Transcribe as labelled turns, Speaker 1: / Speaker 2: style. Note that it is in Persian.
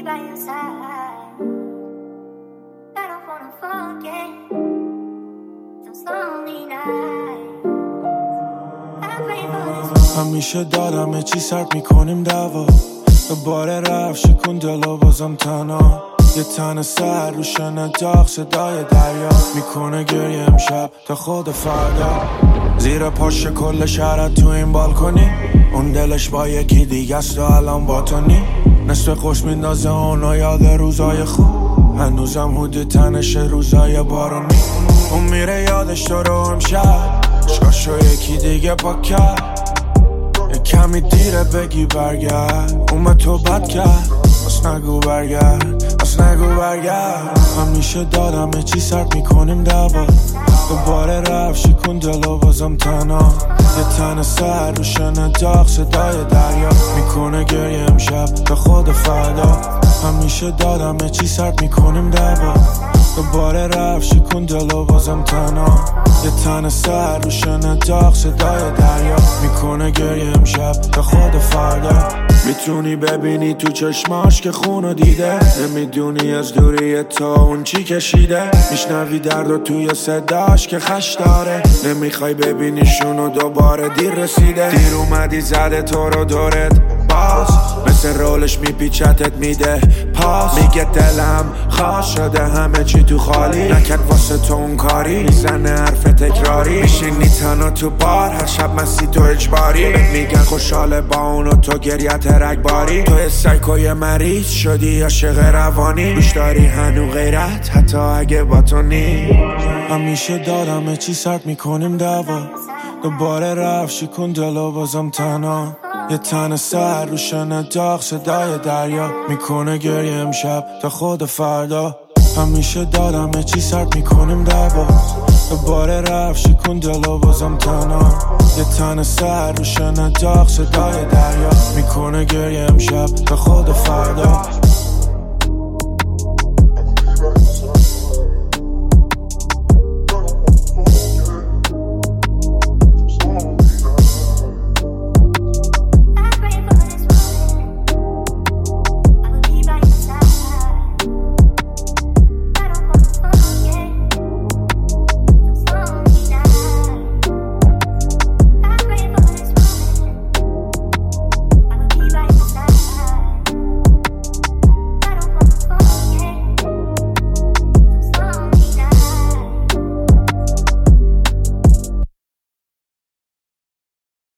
Speaker 1: by your side. I don't wanna forget those lonely nights. I pray for this.
Speaker 2: همیشه دادم چی سرد میکنیم دعوا، دوباره رفت شکون دلو بازم تنها. یه تن سر روشن داغ صدای دریا میکنه گریه امشب تا خود فردا. زیر پاش کل شهرت تو این بالکنی، اون دلش با یکی دیگه است و الان با تو نی. نصف خوش میندازه اونو یاد روزای خوب، هنوزم حدود تنش روزای بارونی. اون میره یادش تو رو امشب، عشقاشو یکی دیگه پاک کرد. کمی دیره بگی برگرد، اومد تو بد کرد. بس نگو برگرد، بس نگو برگرد. همیشه دادم چی سرد میکنیم دعوا، دوباره رفت شکون دلو بازم تنها. یه تن سر روشن داغ صدای دریا میکنه گریه امشب تا خود فردا. همیشه دادم چی سرد میکنیم دعوا، دوباره رفت شکون دلو بازم تنها. یه تن سر روشن داغ صدای دریا میکنه گریه امشب تا خود فردا. میتونی ببینی تو چشماش که خونو دیده، نمیدونی از دوری تا اون چی کشیده. میشنوی درد و توی صداش که خش داره، نمیخوای ببینیشونو دوباره. دیر رسیده، دیر اومدی زده تو رو دورت باز، مثل رولش میپیچتت میده پاس. میگه دلم خواست شده همه چی تو خالی، نکرد واسه تو اون کاری. میزنه حرف تکراری، میشینی تنها تو بار هر شب مستی تو اجباری. میگن خوشحاله با اونو تو گریت رگباری. تو سایکوی مریض شدی عاشق روانی، دوش داری هنو غیرت حتی اگه با تو نی. همیشه دادم چی سرد میکنیم دعوا، دوباره رفت شکون دلو بازم تنها. یه تن سر روشن داغ صدای دریا میکنه گریه امشب تا خود فردا. همیشه دادم چی سرد میکنیم دعوا، دوباره رفت شکون دلو بازم تنها. یه تن سر روشن داغ صدای دریا میکنه گریه امشب تا خود فردا.